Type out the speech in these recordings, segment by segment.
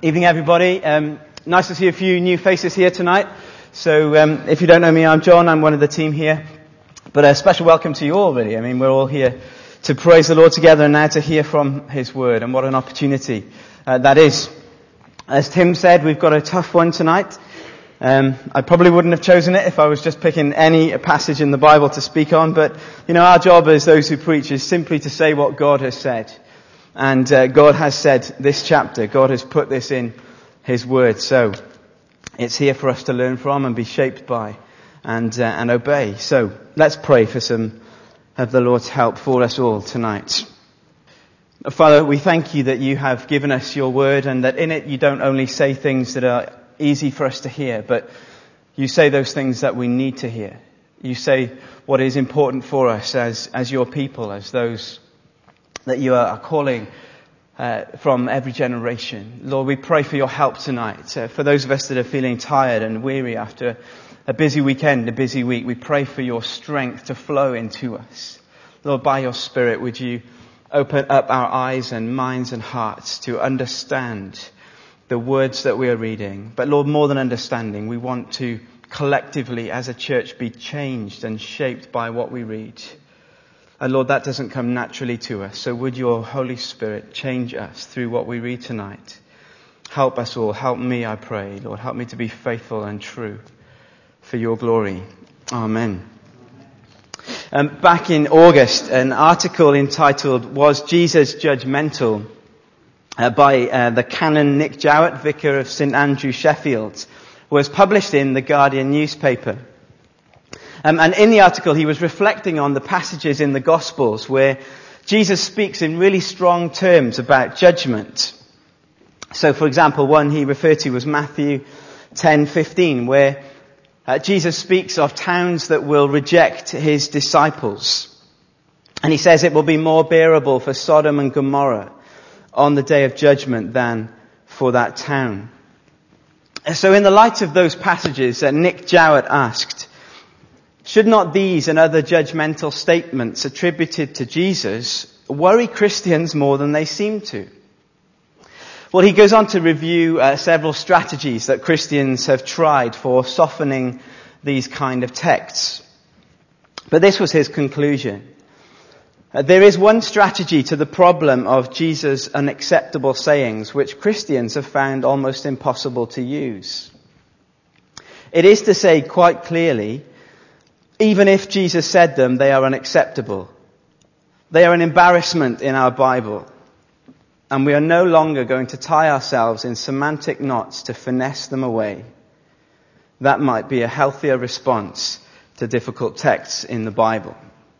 Evening, everybody. Nice to see a few new faces here tonight. So, if you don't know me, I'm John. I'm one of the team here. But a special welcome to you all, really. I mean, we're all here to praise the Lord together and now to hear from His Word. And what an opportunity that is. As Tim said, we've got a tough one tonight. I probably wouldn't have chosen it if I was just picking any passage in the Bible to speak on. But, you know, our job as those who preach is simply to say what God has said. And God has said this chapter. God has put this in His Word. So it's here for us to learn from and be shaped by and obey. So let's pray for some of the Lord's help for us all tonight. Father, we thank you that you have given us your Word and that in it you don't only say things that are easy for us to hear, but you say those things that we need to hear. You say what is important for us as your people, as those that you are calling from every generation. Lord, we pray for your help tonight. For those of us that are feeling tired and weary after a busy weekend, a busy week, we pray for your strength to flow into us. Lord, by your Spirit, would you open up our eyes and minds and hearts to understand the words that we are reading. But Lord, more than understanding, we want to collectively as a church be changed and shaped by what we read. And Lord, that doesn't come naturally to us. So would your Holy Spirit change us through what we read tonight? Help us all. Help me, I pray. Lord, help me to be faithful and true for your glory. Amen. Back in August, an article entitled, "Was Jesus Judgmental?" by the Canon Nick Jowett, Vicar of St Andrew, Sheffield, was published in the Guardian newspaper. And in the article, he was reflecting on the passages in the Gospels where Jesus speaks in really strong terms about judgment. So, for example, one he referred to was Matthew 10:15, where Jesus speaks of towns that will reject his disciples. And he says it will be more bearable for Sodom and Gomorrah on the day of judgment than for that town. So in the light of those passages, Nick Jowett asked, should not these and other judgmental statements attributed to Jesus worry Christians more than they seem to? Well, he goes on to review several strategies that Christians have tried for softening these kind of texts. But this was his conclusion. There is one strategy to the problem of Jesus' unacceptable sayings which Christians have found almost impossible to use. It is to say quite clearly, even if Jesus said them, they are unacceptable. They are an embarrassment in our Bible. And we are no longer going to tie ourselves in semantic knots to finesse them away. That might be a healthier response to difficult texts in the Bible.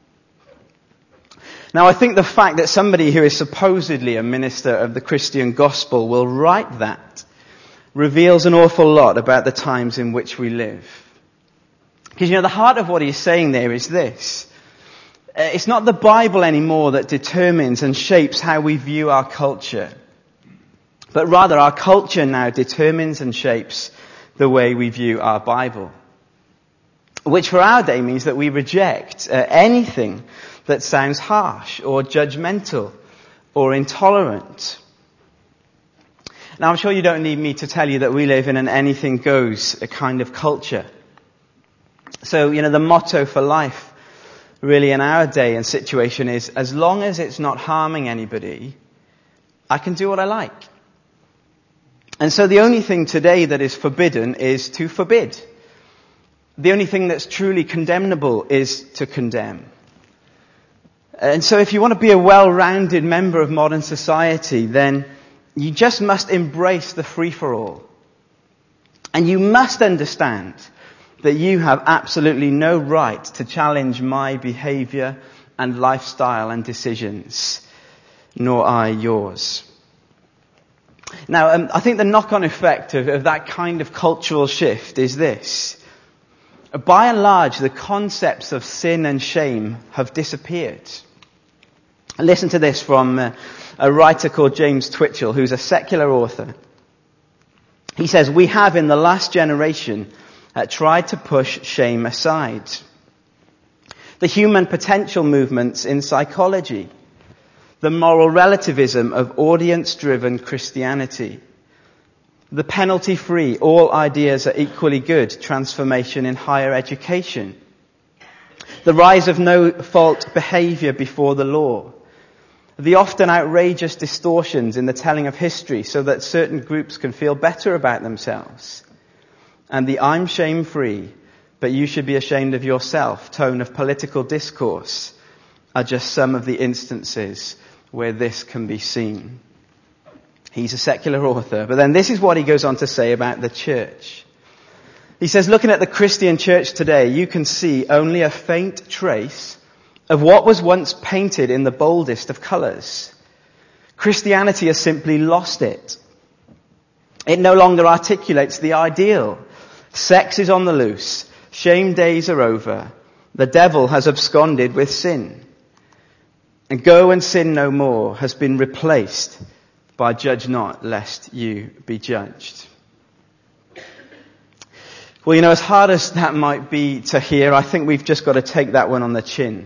Now, I think the fact that somebody who is supposedly a minister of the Christian gospel will write that reveals an awful lot about the times in which we live. Because, you know, the heart of what he's saying there is this. It's not the Bible anymore that determines and shapes how we view our culture. But rather, our culture now determines and shapes the way we view our Bible. Which for our day means that we reject anything that sounds harsh or judgmental or intolerant. Now, I'm sure you don't need me to tell you that we live in an anything goes kind of culture. So, you know, the motto for life really in our day and situation is, as long as it's not harming anybody, I can do what I like. And so the only thing today that is forbidden is to forbid. The only thing that's truly condemnable is to condemn. And so if you want to be a well-rounded member of modern society, then you just must embrace the free-for-all. And you must understand that you have absolutely no right to challenge my behavior and lifestyle and decisions, nor I yours. Now, I think the knock-on effect of that kind of cultural shift is this. By and large, the concepts of sin and shame have disappeared. Listen to this from a writer called James Twitchell, who's a secular author. He says, "We have in the last generation tried to push shame aside. The human potential movements in psychology, the moral relativism of audience-driven Christianity, The penalty-free, all ideas are equally good, transformation in higher education. The rise of no-fault behavior before the law. The often outrageous distortions in the telling of history so that certain groups can feel better about themselves. And the I'm shame-free, but you should be ashamed of yourself tone of political discourse are just some of the instances where this can be seen. He's a secular author, but then this is what he goes on to say about the church. He says, looking at the Christian church today, you can see only a faint trace of what was once painted in the boldest of colours. Christianity has simply lost it. It no longer articulates the ideal. Sex is on the loose. Shame days are over. The devil has absconded with sin. And go and sin no more has been replaced by judge not, lest you be judged. Well, as hard as that might be to hear, I think we've just got to take that one on the chin.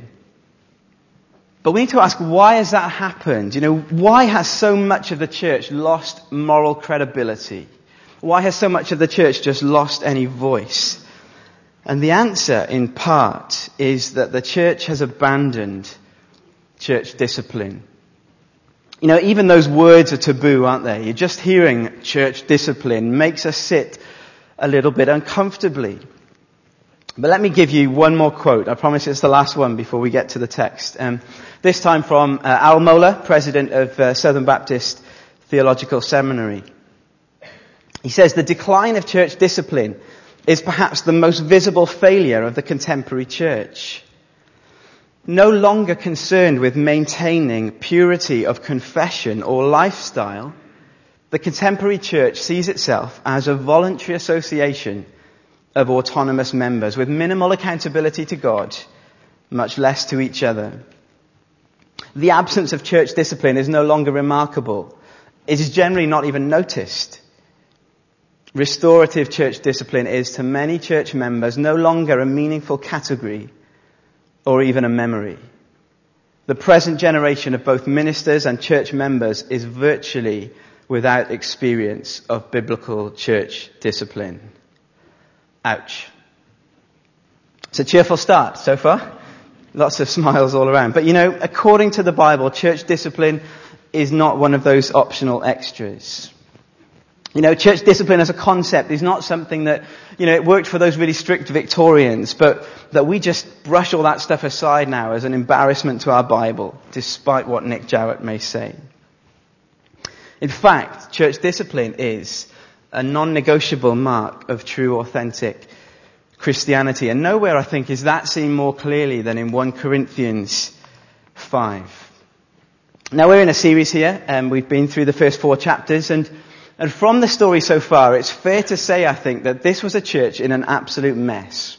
But we need to ask, why has that happened? Why has so much of the church lost moral credibility? Why has so much of the church just lost any voice? And the answer, in part, is that the church has abandoned church discipline. Even those words are taboo, aren't they? Just hearing church discipline makes us sit a little bit uncomfortably. But let me give you one more quote. I promise it's the last one before we get to the text. This time from Al Mohler, president of Southern Baptist Theological Seminary. He says, the decline of church discipline is perhaps the most visible failure of the contemporary church. No longer concerned with maintaining purity of confession or lifestyle, the contemporary church sees itself as a voluntary association of autonomous members with minimal accountability to God, much less to each other. The absence of church discipline is no longer remarkable. It is generally not even noticed. Restorative church discipline is, to many church members, no longer a meaningful category or even a memory. The present generation of both ministers and church members is virtually without experience of biblical church discipline. Ouch. It's a cheerful start so far. Lots of smiles all around. But according to the Bible, church discipline is not one of those optional extras. Church discipline as a concept is not something that, it worked for those really strict Victorians, but that we just brush all that stuff aside now as an embarrassment to our Bible, despite what Nick Jowett may say. In fact, church discipline is a non-negotiable mark of true, authentic Christianity. And nowhere, I think, is that seen more clearly than in 1 Corinthians 5. Now, we're in a series here, and we've been through the first 4 chapters, and from the story so far, it's fair to say, I think, that this was a church in an absolute mess.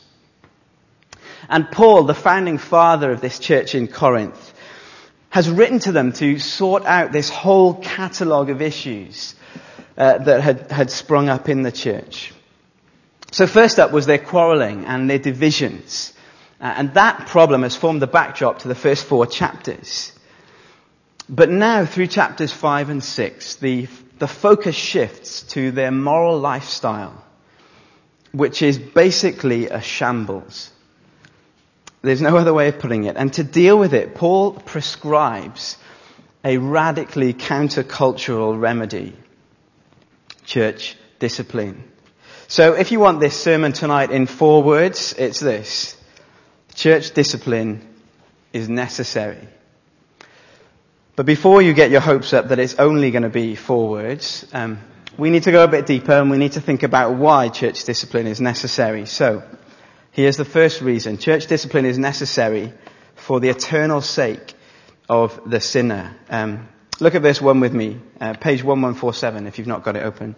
And Paul, the founding father of this church in Corinth, has written to them to sort out this whole catalogue of issues that had sprung up in the church. So first up was their quarrelling and their divisions. And that problem has formed the backdrop to the first 4 chapters. But now, through chapters 5 and 6, the focus shifts to their moral lifestyle, which is basically a shambles. There's no other way of putting it. And to deal with it, Paul prescribes a radically countercultural remedy: church discipline. So if you want this sermon tonight in 4 words, it's this: church discipline is necessary. But before you get your hopes up that it's only going to be 4 words, we need to go a bit deeper and we need to think about why church discipline is necessary. So, here's the first reason. Church discipline is necessary for the eternal sake of the sinner. Look at verse 1 with me, page 1147 if you've not got it open.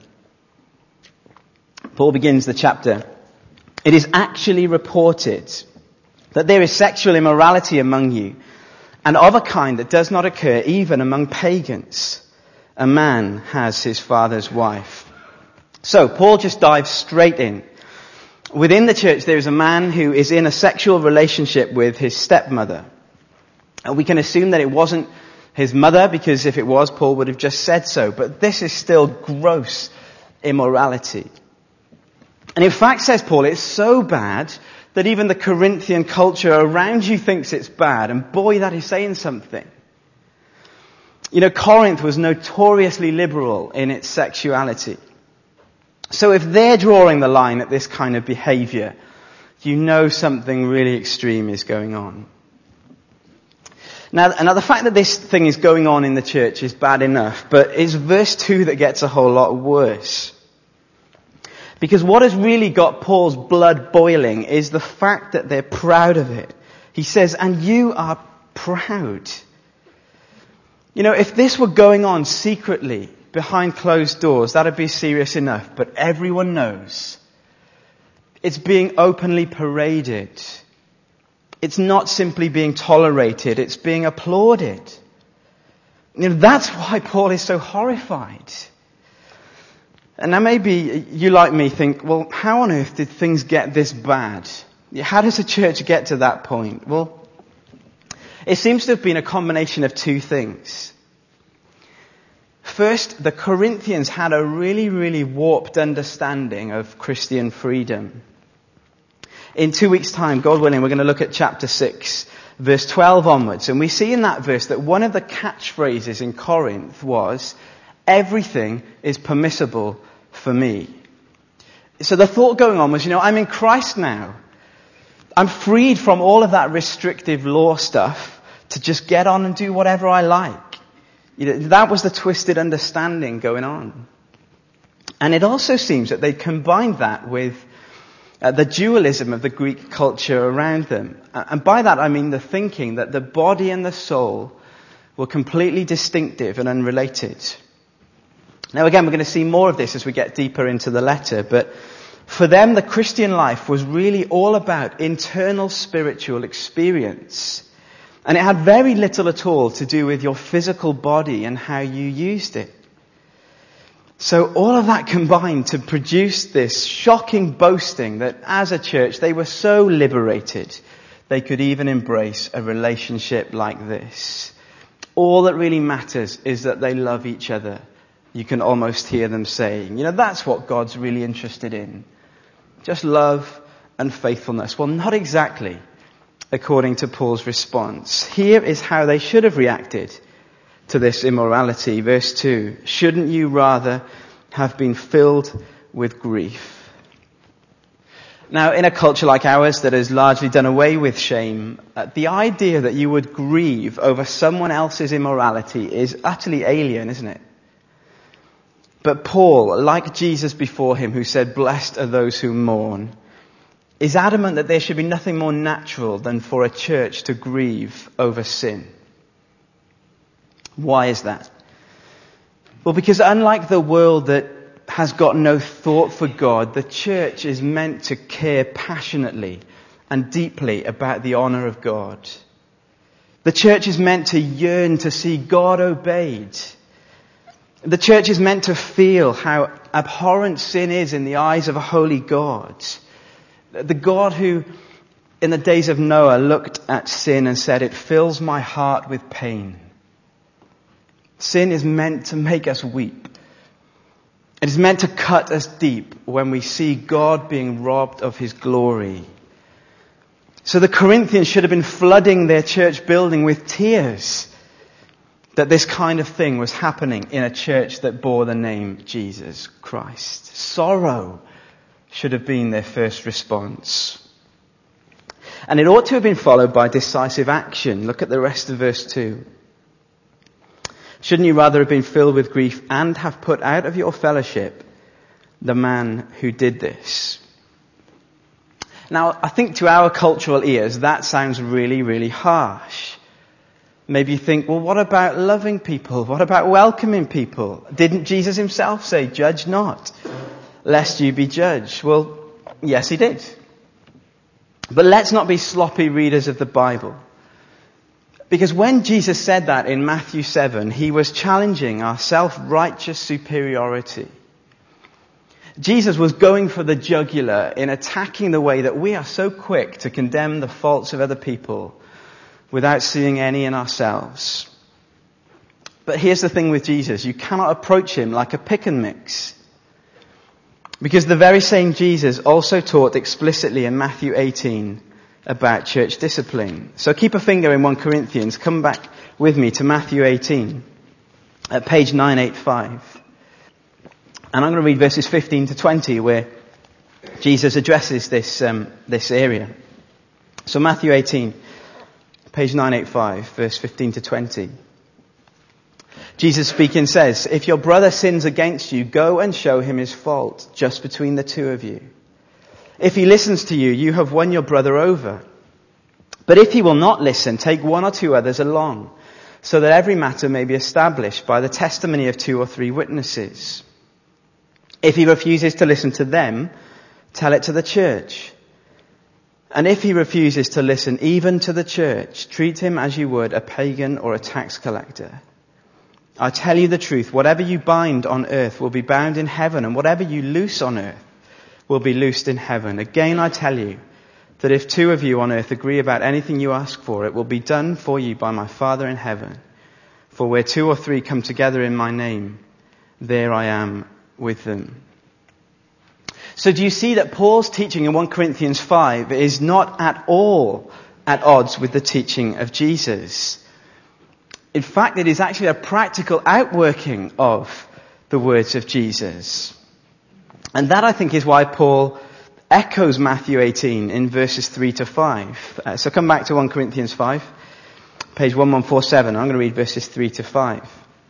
Paul begins the chapter. It is actually reported that there is sexual immorality among you, and of a kind that does not occur even among pagans. A man has his father's wife. So, Paul just dives straight in. Within the church, there is a man who is in a sexual relationship with his stepmother. And we can assume that it wasn't his mother, because if it was, Paul would have just said so. But this is still gross immorality. And in fact, says Paul, it's so bad that even the Corinthian culture around you thinks it's bad. And boy, that is saying something. You know, Corinth was notoriously liberal in its sexuality. So if they're drawing the line at this kind of behavior, you know something really extreme is going on. Now, the fact that this thing is going on in the church is bad enough, but it's verse 2 that gets a whole lot worse. Because what has really got Paul's blood boiling is the fact that they're proud of it. He says, and you are proud. You know, if this were going on secretly, behind closed doors, that'd be serious enough, but everyone knows. It's being openly paraded. It's not simply being tolerated, it's being applauded. You know, that's why Paul is so horrified. And now maybe you, like me, think, well, how on earth did things get this bad? How does a church get to that point? Well, it seems to have been a combination of two things. First, the Corinthians had a really, really warped understanding of Christian freedom. In 2 weeks' time, God willing, we're going to look at chapter 6, verse 12 onwards. And we see in that verse that one of the catchphrases in Corinth was, everything is permissible for me. So the thought going on was, I'm in Christ now. I'm freed from all of that restrictive law stuff to just get on and do whatever I like. That was the twisted understanding going on. And it also seems that they combined that with the dualism of the Greek culture around them. And by that I mean the thinking that the body and the soul were completely distinctive and unrelated. Now again, we're going to see more of this as we get deeper into the letter, but for them the Christian life was really all about internal spiritual experience. And it had very little at all to do with your physical body and how you used it. So all of that combined to produce this shocking boasting that as a church they were so liberated they could even embrace a relationship like this. All that really matters is that they love each other. You can almost hear them saying, that's what God's really interested in. Just love and faithfulness. Well, not exactly, according to Paul's response. Here is how they should have reacted to this immorality. Verse 2, shouldn't you rather have been filled with grief? Now, in a culture like ours that has largely done away with shame, the idea that you would grieve over someone else's immorality is utterly alien, isn't it? But Paul, like Jesus before him, who said, blessed are those who mourn, is adamant that there should be nothing more natural than for a church to grieve over sin. Why is that? Well, because unlike the world that has got no thought for God, the church is meant to care passionately and deeply about the honor of God. The church is meant to yearn to see God obeyed. The church is meant to feel how abhorrent sin is in the eyes of a holy God. The God who, in the days of Noah, looked at sin and said, it fills my heart with pain. Sin is meant to make us weep. It is meant to cut us deep when we see God being robbed of his glory. So the Corinthians should have been flooding their church building with tears that this kind of thing was happening in a church that bore the name Jesus Christ. Sorrow should have been their first response. And it ought to have been followed by decisive action. Look at the rest of verse 2. Shouldn't you rather have been filled with grief and have put out of your fellowship the man who did this? Now, I think to our cultural ears, that sounds really, really harsh. Maybe you think, well, what about loving people? What about welcoming people? Didn't Jesus himself say, judge not, lest you be judged? Well, yes, he did. But let's not be sloppy readers of the Bible. Because when Jesus said that in Matthew 7, he was challenging our self-righteous superiority. Jesus was going for the jugular in attacking the way that we are so quick to condemn the faults of other people without seeing any in ourselves. But here's the thing with Jesus. You cannot approach him like a pick and mix. Because the very same Jesus also taught explicitly in Matthew 18 about church discipline. So keep a finger in 1 Corinthians. Come back with me to Matthew 18 at page 985. And I'm going to read verses 15 to 20 where Jesus addresses this area. So Matthew 18, page 985, verse 15 to 20. Jesus speaking says, "If your brother sins against you, go and show him his fault, just between the two of you. If he listens to you, you have won your brother over. But if he will not listen, take 1 or 2 others along, so that every matter may be established by the testimony of 2 or 3 witnesses. If he refuses to listen to them, tell it to the church. And if he refuses to listen even to the church, treat him as you would a pagan or a tax collector. I tell you the truth, whatever you bind on earth will be bound in heaven, and whatever you loose on earth will be loosed in heaven. Again, I tell you that if 2 of you on earth agree about anything you ask for, it will be done for you by my Father in heaven. For where 2 or 3 come together in my name, there I am with them." So do you see that Paul's teaching in 1 Corinthians 5 is not at all at odds with the teaching of Jesus? In fact, it is actually a practical outworking of the words of Jesus. And that, I think, is why Paul echoes Matthew 18 in verses 3 to 5. So come back to 1 Corinthians 5, page 1147. I'm going to read verses 3 to 5.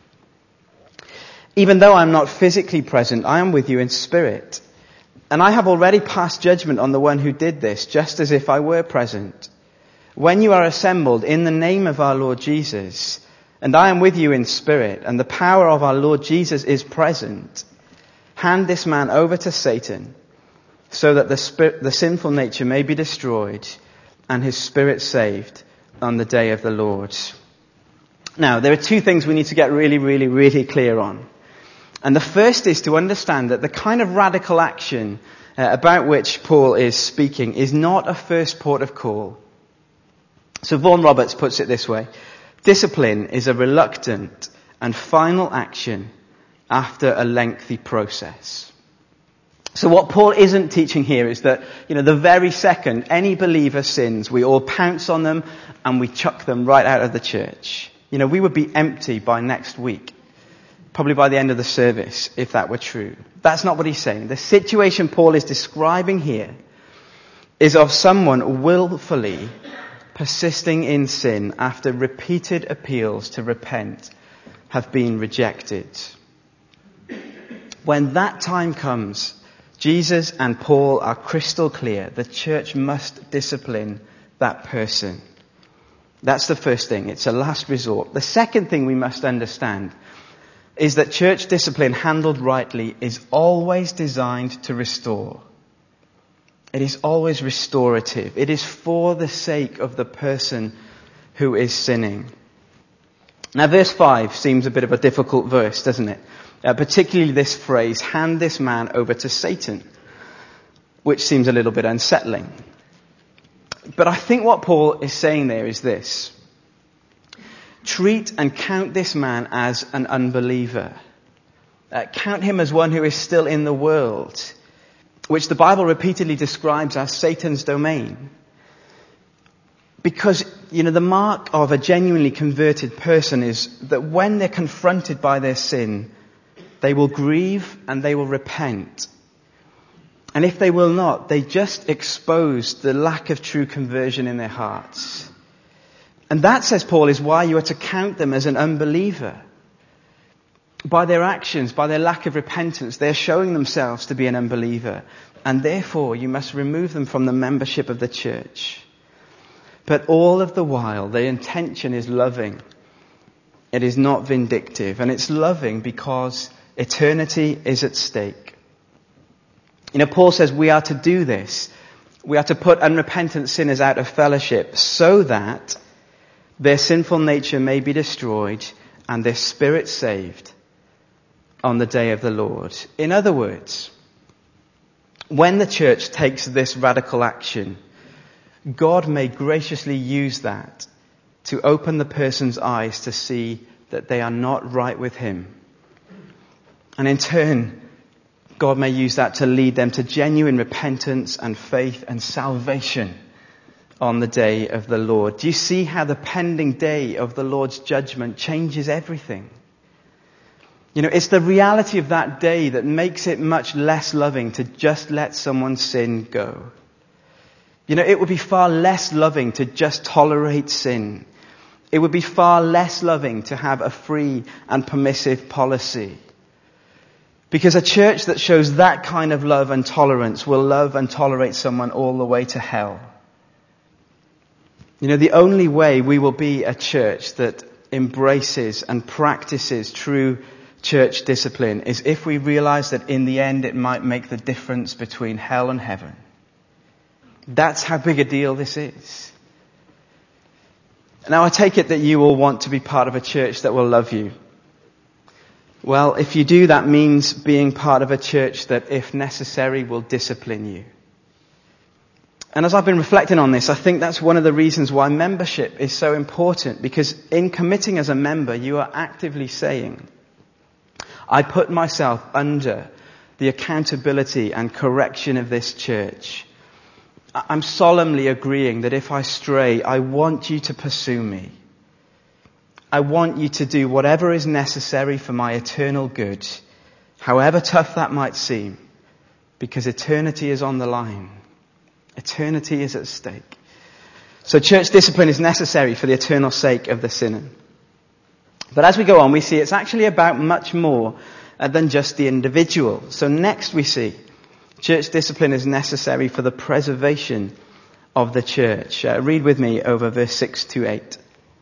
"Even though I am not physically present, I am with you in spirit. And I have already passed judgment on the one who did this, just as if I were present. When you are assembled in the name of our Lord Jesus, and I am with you in spirit, and the power of our Lord Jesus is present, hand this man over to Satan, so that the sinful nature may be destroyed, and his spirit saved on the day of the Lord." Now, there are 2 things we need to get really, really, really clear on. And the first is to understand that the kind of radical action about which Paul is speaking is not a first port of call. So Vaughan Roberts puts it this way: discipline is a reluctant and final action after a lengthy process. So what Paul isn't teaching here is that, the very second any believer sins, we all pounce on them and we chuck them right out of the church. We would be empty by next week. Probably by the end of the service, if that were true. That's not what he's saying. The situation Paul is describing here is of someone willfully persisting in sin after repeated appeals to repent have been rejected. When that time comes, Jesus and Paul are crystal clear. The church must discipline that person. That's the first thing. It's a last resort. The second thing we must understand is that church discipline handled rightly is always designed to restore. It is always restorative. It is for the sake of the person who is sinning. Now, verse 5 seems a bit of a difficult verse, doesn't it? Particularly this phrase, hand this man over to Satan, which seems a little bit unsettling. But I think what Paul is saying there is this: treat and count this man as an unbeliever. Count him as one who is still in the world, which the Bible repeatedly describes as Satan's domain. Because, the mark of a genuinely converted person is that when they're confronted by their sin, they will grieve and they will repent. And if they will not, they just expose the lack of true conversion in their hearts. And that, says Paul, is why you are to count them as an unbeliever. By their actions, by their lack of repentance, they're showing themselves to be an unbeliever. And therefore, you must remove them from the membership of the church. But all of the while, their intention is loving. It is not vindictive. And it's loving because eternity is at stake. Paul says we are to do this. We are to put unrepentant sinners out of fellowship so that their sinful nature may be destroyed and their spirit saved on the day of the Lord. In other words, when the church takes this radical action, God may graciously use that to open the person's eyes to see that they are not right with him. And in turn, God may use that to lead them to genuine repentance and faith and salvation on the day of the Lord. Do you see how the pending day of the Lord's judgment changes everything? You know, it's the reality of that day that makes it much less loving to just let someone's sin go. You know, it would be far less loving to just tolerate sin. It would be far less loving to have a free and permissive policy. Because a church that shows that kind of love and tolerance will love and tolerate someone all the way to hell. You know, the only way we will be a church that embraces and practices true church discipline is if we realize that in the end it might make the difference between hell and heaven. That's how big a deal this is. Now I take it that you all want to be part of a church that will love you. Well, if you do, that means being part of a church that, if necessary, will discipline you. And as I've been reflecting on this, I think that's one of the reasons why membership is so important. Because in committing as a member, you are actively saying, I put myself under the accountability and correction of this church. I'm solemnly agreeing that if I stray, I want you to pursue me. I want you to do whatever is necessary for my eternal good, however tough that might seem, because eternity is on the line. Eternity is at stake. So church discipline is necessary for the eternal sake of the sinner. But as we go on, we see it's actually about much more than just the individual. So next we see church discipline is necessary for the preservation of the church. Read with me over verse 6 to 8.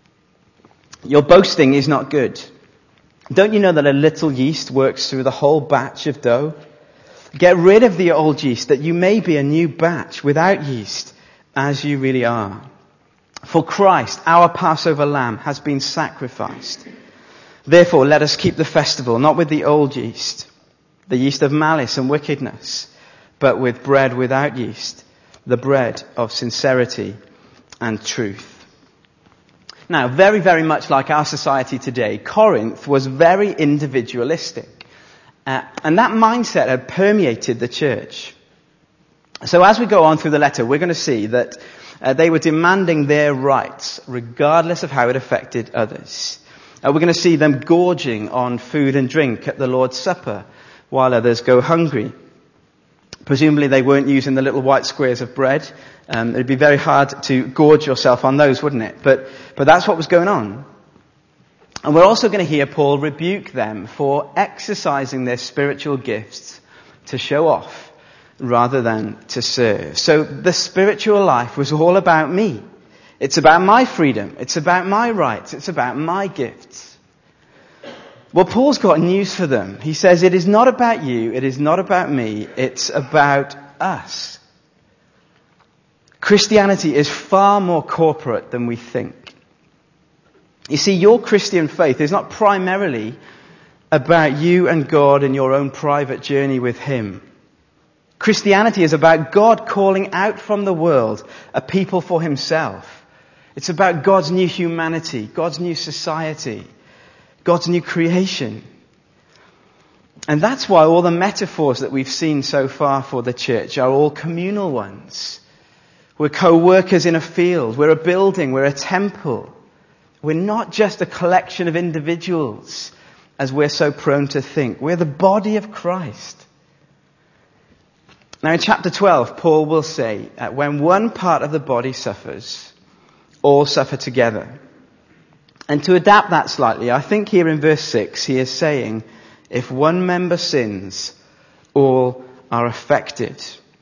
Your boasting is not good. Don't you know that a little yeast works through the whole batch of dough? Get rid of the old yeast, that you may be a new batch without yeast, as you really are. For Christ, our Passover lamb, has been sacrificed. Therefore, let us keep the festival, not with the old yeast, the yeast of malice and wickedness, but with bread without yeast, the bread of sincerity and truth. Now, very, very much like our society today, Corinth was very individualistic. And that mindset had permeated the church. So as we go on through the letter, we're going to see that they were demanding their rights, regardless of how it affected others. We're going to see them gorging on food and drink at the Lord's Supper, while others go hungry. Presumably they weren't using the little white squares of bread. It'd be very hard to gorge yourself on those, wouldn't it? But that's what was going on. And we're also going to hear Paul rebuke them for exercising their spiritual gifts to show off rather than to serve. So the spiritual life was all about me. It's about my freedom. It's about my rights. It's about my gifts. Well, Paul's got news for them. He says, it is not about you. It is not about me. It's about us. Christianity is far more corporate than we think. You see, your Christian faith is not primarily about you and God and your own private journey with Him. Christianity is about God calling out from the world a people for Himself. It's about God's new humanity, God's new society, God's new creation. And that's why all the metaphors that we've seen so far for the church are all communal ones. We're co-workers in a field, we're a building, we're a temple. We're not just a collection of individuals, as we're so prone to think. We're the body of Christ. Now in chapter 12, Paul will say, when one part of the body suffers, all suffer together. And to adapt that slightly, I think here in verse 6, he is saying, if one member sins, all are affected.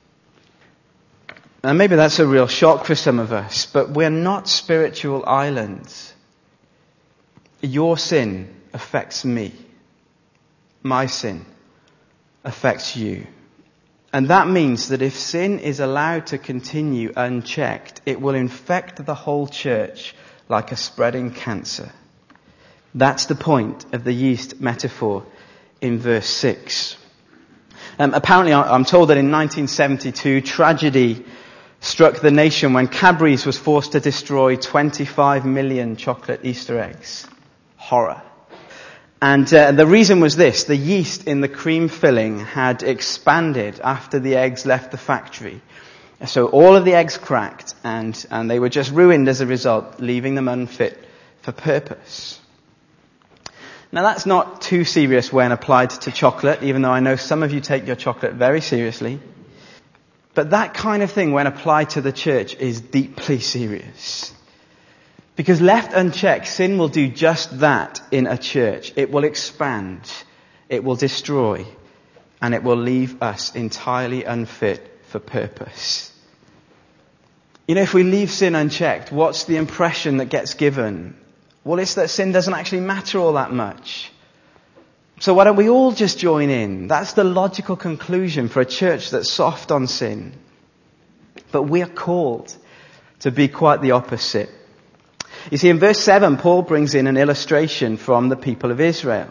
Now maybe that's a real shock for some of us, but we're not spiritual islands. Your sin affects me. My sin affects you. And that means that if sin is allowed to continue unchecked, it will infect the whole church like a spreading cancer. That's the point of the yeast metaphor in verse 6. Apparently, I'm told that in 1972, tragedy struck the nation when Cadbury's was forced to destroy 25 million chocolate Easter eggs. Horror. And the reason was this: the yeast in the cream filling had expanded after the eggs left the factory. So all of the eggs cracked, and they were just ruined as a result, leaving them unfit for purpose. Now that's not too serious when applied to chocolate, even though I know some of you take your chocolate very seriously. But that kind of thing, when applied to the church, is deeply serious. Because left unchecked, sin will do just that in a church. It will expand, it will destroy, and it will leave us entirely unfit for purpose. You know, if we leave sin unchecked, what's the impression that gets given? Well, it's that sin doesn't actually matter all that much. So why don't we all just join in? That's the logical conclusion for a church that's soft on sin. But we are called to be quite the opposite. You see, in verse 7, Paul brings in an illustration from the people of Israel.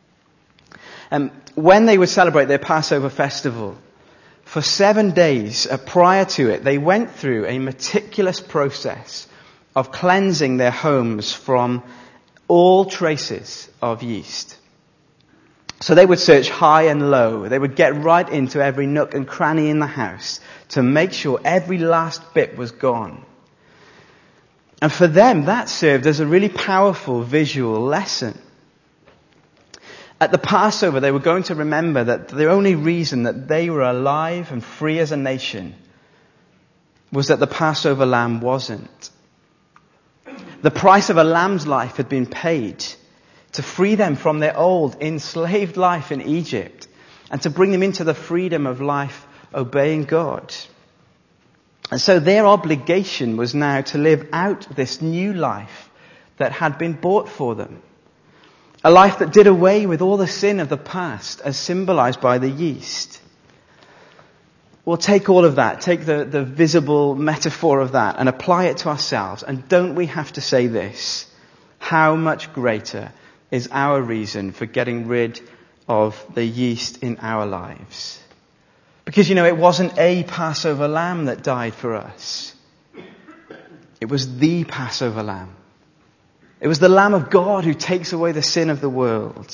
When they would celebrate their Passover festival, for 7 days prior to it, they went through a meticulous process of cleansing their homes from all traces of yeast. So they would search high and low. They would get right into every nook and cranny in the house to make sure every last bit was gone. And for them, that served as a really powerful visual lesson. At the Passover, they were going to remember that the only reason that they were alive and free as a nation was that the Passover lamb wasn't. The price of a lamb's life had been paid to free them from their old enslaved life in Egypt and to bring them into the freedom of life obeying God. And so their obligation was now to live out this new life that had been bought for them. A life that did away with all the sin of the past as symbolized by the yeast. Well, take all of that, take the visible metaphor of that and apply it to ourselves. And don't we have to say this? How much greater is our reason for getting rid of the yeast in our lives? Because, you know, it wasn't a Passover lamb that died for us. It was the Passover lamb. It was the Lamb of God who takes away the sin of the world.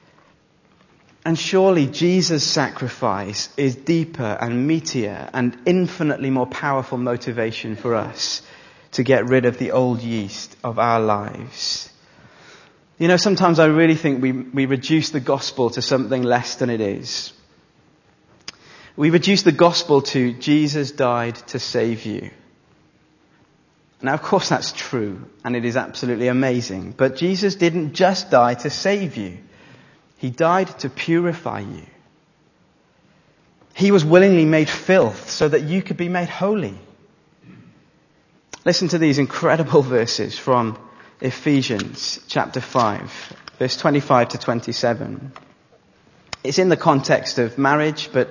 And surely Jesus' sacrifice is deeper and meatier and infinitely more powerful motivation for us to get rid of the old yeast of our lives. You know, sometimes I really think we reduce the gospel to something less than it is. We reduce the gospel to Jesus died to save you. Now, of course, that's true, and it is absolutely amazing. But Jesus didn't just die to save you. He died to purify you. He was willingly made filth so that you could be made holy. Listen to these incredible verses from Ephesians chapter 5, verse 25 to 27. It's in the context of marriage, but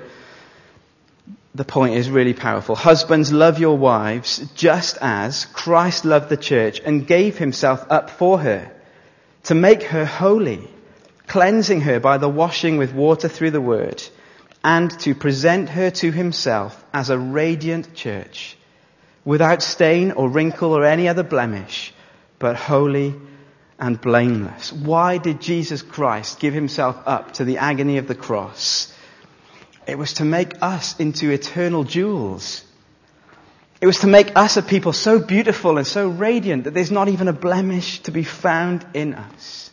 the point is really powerful. Husbands, love your wives just as Christ loved the church and gave himself up for her to make her holy, cleansing her by the washing with water through the word, and to present her to himself as a radiant church, without stain or wrinkle or any other blemish, but holy and blameless. Why did Jesus Christ give himself up to the agony of the cross? It was to make us into eternal jewels. It was to make us a people so beautiful and so radiant that there's not even a blemish to be found in us.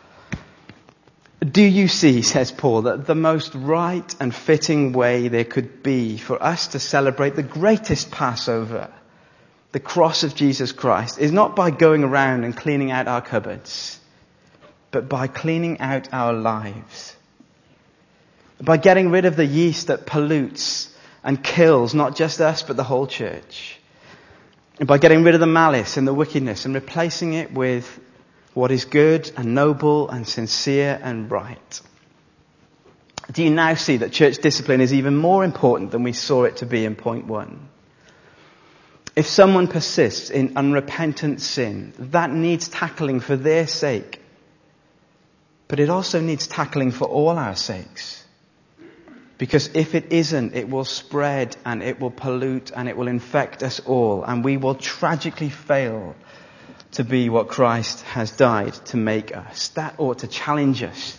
Do you see, says Paul, that the most right and fitting way there could be for us to celebrate the greatest Passover, the cross of Jesus Christ, is not by going around and cleaning out our cupboards, but by cleaning out our lives. By getting rid of the yeast that pollutes and kills not just us but the whole church. And by getting rid of the malice and the wickedness and replacing it with what is good and noble and sincere and right. Do you now see that church discipline is even more important than we saw it to be in point 1? If someone persists in unrepentant sin, that needs tackling for their sake. But it also needs tackling for all our sakes. Because if it isn't, it will spread and it will pollute and it will infect us all. And we will tragically fail to be what Christ has died to make us. That ought to challenge us.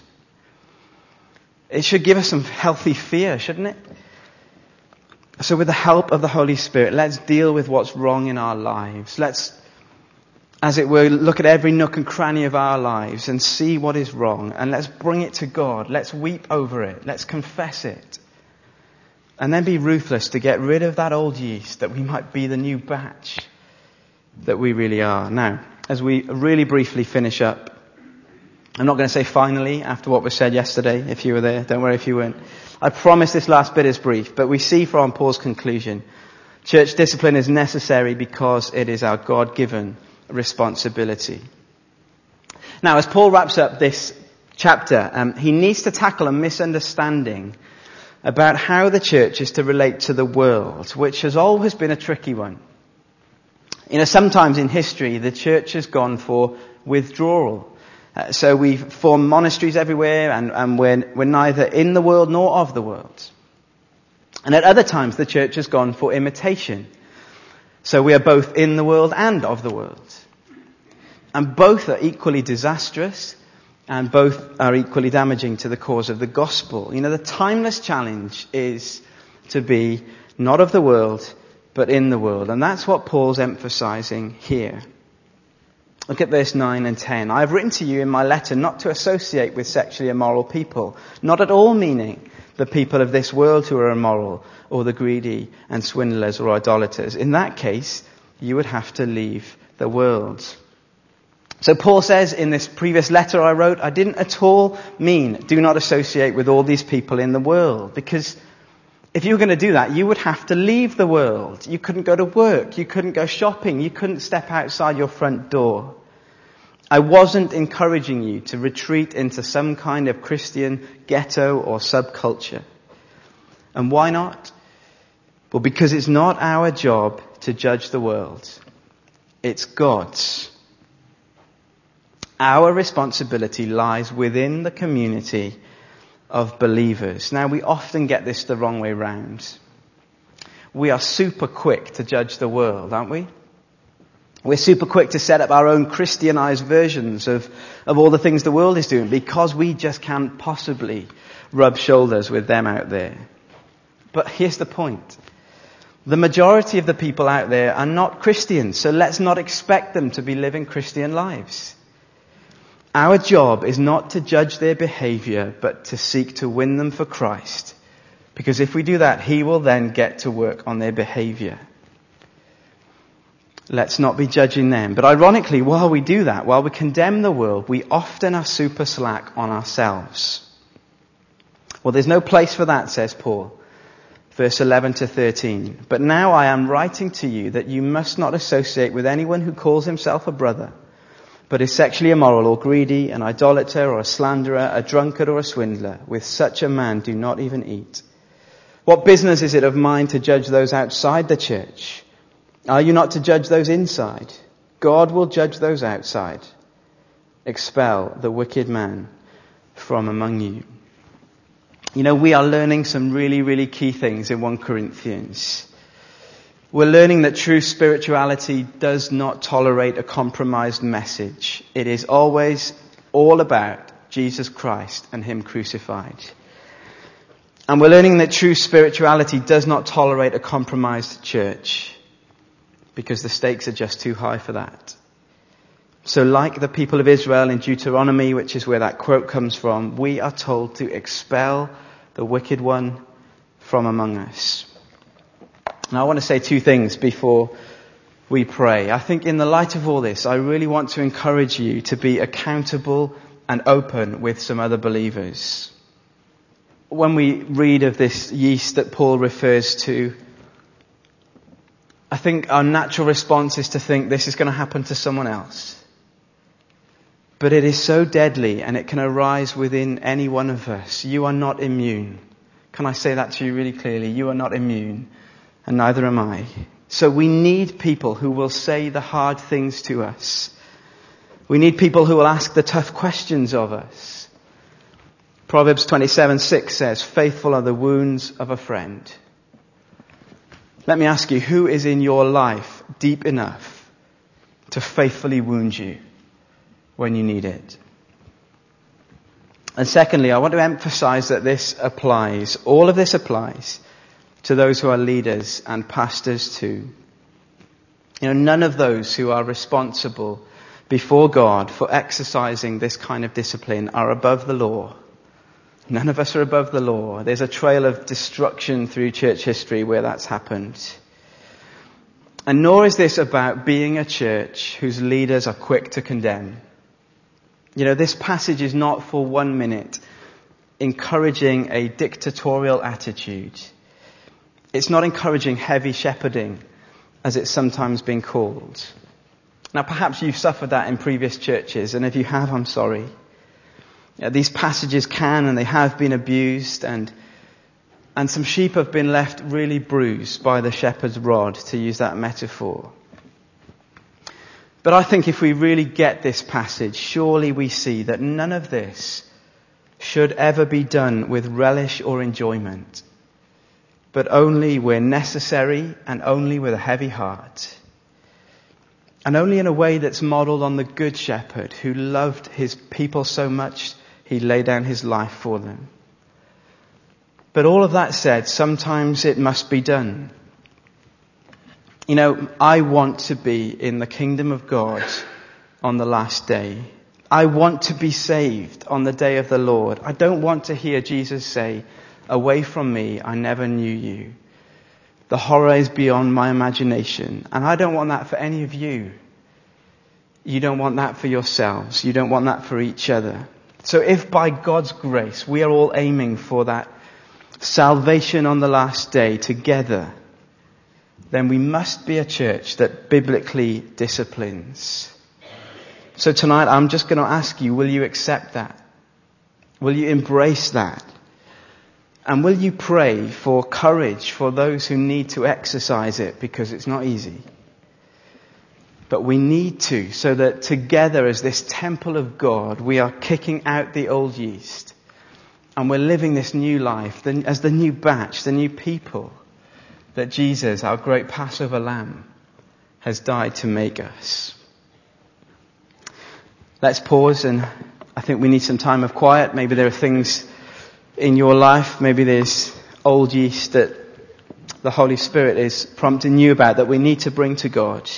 It should give us some healthy fear, shouldn't it? So with the help of the Holy Spirit, let's deal with what's wrong in our lives. Let's, as it were, look at every nook and cranny of our lives and see what is wrong. And let's bring it to God. Let's weep over it. Let's confess it. And then be ruthless to get rid of that old yeast, that we might be the new batch that we really are. Now, as we really briefly finish up, I'm not going to say finally after what was said yesterday, if you were there. Don't worry if you weren't. I promise this last bit is brief, but we see from Paul's conclusion, church discipline is necessary because it is our God-given responsibility. Now, as Paul wraps up this chapter, he needs to tackle a misunderstanding about how the church is to relate to the world, which has always been a tricky one. Sometimes in history, the church has gone for withdrawal. So we've formed monasteries everywhere, and we're neither in the world nor of the world. And at other times, the church has gone for imitation. So we are both in the world and of the world. And both are equally disastrous, and both are equally damaging to the cause of the gospel. The timeless challenge is to be not of the world, but in the world. And that's what Paul's emphasizing here. Look at verse 9 and 10. I have written to you in my letter not to associate with sexually immoral people, not at all meaning the people of this world who are immoral, or the greedy and swindlers or idolaters. In that case, you would have to leave the world. So Paul says in this previous letter I wrote, I didn't at all mean do not associate with all these people in the world, because if you were going to do that, you would have to leave the world. You couldn't go to work. You couldn't go shopping. You couldn't step outside your front door. I wasn't encouraging you to retreat into some kind of Christian ghetto or subculture. And why not? Well, because it's not our job to judge the world. It's God's. Our responsibility lies within the community of believers. Now, we often get this the wrong way round. We are super quick to judge the world, aren't we? We're super quick to set up our own Christianized versions of all the things the world is doing, because we just can't possibly rub shoulders with them out there. But here's the point. The majority of the people out there are not Christians, so let's not expect them to be living Christian lives. Our job is not to judge their behavior, but to seek to win them for Christ. Because if we do that, He will then get to work on their behavior. Let's not be judging them. But ironically, while we do that, while we condemn the world, we often are super slack on ourselves. Well, there's no place for that, says Paul. Verse 11 to 13. But now I am writing to you that you must not associate with anyone who calls himself a brother, but is sexually immoral or greedy, an idolater or a slanderer, a drunkard or a swindler. With such a man do not even eat. What business is it of mine to judge those outside the church? Are you not to judge those inside? God will judge those outside. Expel the wicked man from among you. We are learning some really, really key things in 1 Corinthians. We're learning that true spirituality does not tolerate a compromised message. It is always all about Jesus Christ and Him crucified. And we're learning that true spirituality does not tolerate a compromised church, because the stakes are just too high for that. So like the people of Israel in Deuteronomy, which is where that quote comes from, we are told to expel the wicked one from among us. Now I want to say two things before we pray. I think in the light of all this, I really want to encourage you to be accountable and open with some other believers. When we read of this yeast that Paul refers to, I think our natural response is to think this is going to happen to someone else. But it is so deadly, and it can arise within any one of us. You are not immune. Can I say that to you really clearly? You are not immune, and neither am I. So we need people who will say the hard things to us. We need people who will ask the tough questions of us. Proverbs 27:6 says, faithful are the wounds of a friend. Let me ask you, who is in your life deep enough to faithfully wound you when you need it. And secondly, I want to emphasize that all of this applies to those who are leaders and pastors too. None of those who are responsible before God for exercising this kind of discipline are above the law. None of us are above the law. There's a trail of destruction through church history where that's happened. And nor is this about being a church whose leaders are quick to condemn. This passage is not for 1 minute encouraging a dictatorial attitude. It's not encouraging heavy shepherding, as it's sometimes been called. Now, perhaps you've suffered that in previous churches, and if you have, I'm sorry. These passages can and they have been abused, and some sheep have been left really bruised by the shepherd's rod, to use that metaphor. But I think if we really get this passage, surely we see that none of this should ever be done with relish or enjoyment, but only where necessary and only with a heavy heart. And only in a way that's modelled on the Good Shepherd who loved his people so much he laid down his life for them. But all of that said, sometimes it must be done. I want to be in the kingdom of God on the last day. I want to be saved on the day of the Lord. I don't want to hear Jesus say, "Away from me, I never knew you." The horror is beyond my imagination. And I don't want that for any of you. You don't want that for yourselves. You don't want that for each other. So if by God's grace we are all aiming for that salvation on the last day together, then we must be a church that biblically disciplines. So tonight I'm just going to ask you, will you accept that? Will you embrace that? And will you pray for courage for those who need to exercise it, because it's not easy. But we need to, so that together as this temple of God, we are kicking out the old yeast. And we're living this new life as the new batch, the new people that Jesus, our great Passover lamb, has died to make us. Let's pause, and I think we need some time of quiet. Maybe there are things in your life, maybe there's old yeast that the Holy Spirit is prompting you about that we need to bring to God.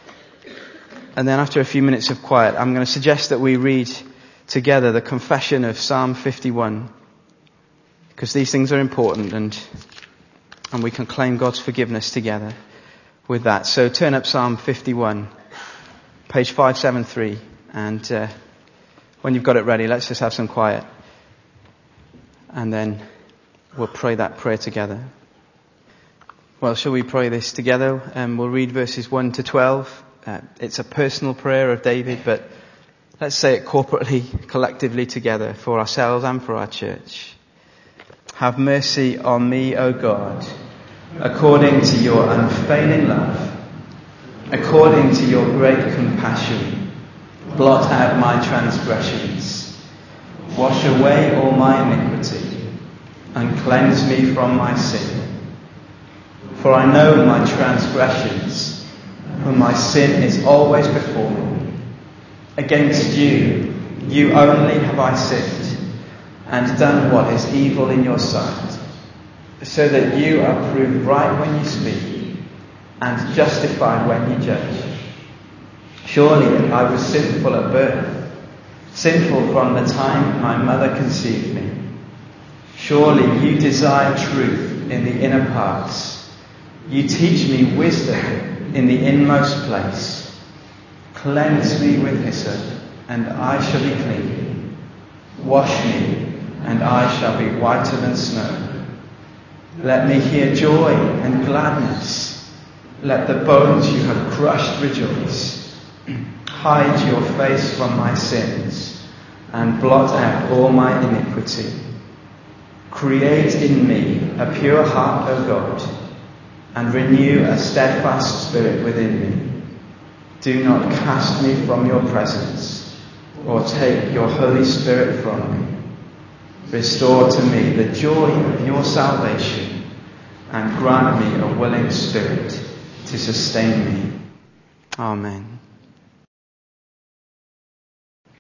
And then after a few minutes of quiet, I'm going to suggest that we read together the confession of Psalm 51. Because these things are important, and we can claim God's forgiveness together with that. So turn up Psalm 51, page 573. And when you've got it ready, let's just have some quiet. And then we'll pray that prayer together. Well, shall we pray this together? We'll read verses 1 to 12. It's a personal prayer of David, but let's say it corporately, collectively together for ourselves and for our church. Have mercy on me, O God, according to your unfailing love, according to your great compassion. Blot out my transgressions. Wash away all my iniquity and cleanse me from my sin. For I know my transgressions, for my sin is always before me. Against you, you only have I sinned, and done what is evil in your sight, so that you are proved right when you speak, and justified when you judge. Surely I was sinful at birth, sinful from the time my mother conceived me. Surely you desire truth in the inner parts. You teach me wisdom in the inmost place. Cleanse me with hyssop, and I shall be clean. Wash me, and I shall be whiter than snow. Let me hear joy and gladness. Let the bones you have crushed rejoice. Hide your face from my sins, and blot out all my iniquity. Create in me a pure heart, O God, and renew a steadfast spirit within me. Do not cast me from your presence, or take your Holy Spirit from me. Restore to me the joy of your salvation, and grant me a willing spirit to sustain me. Amen.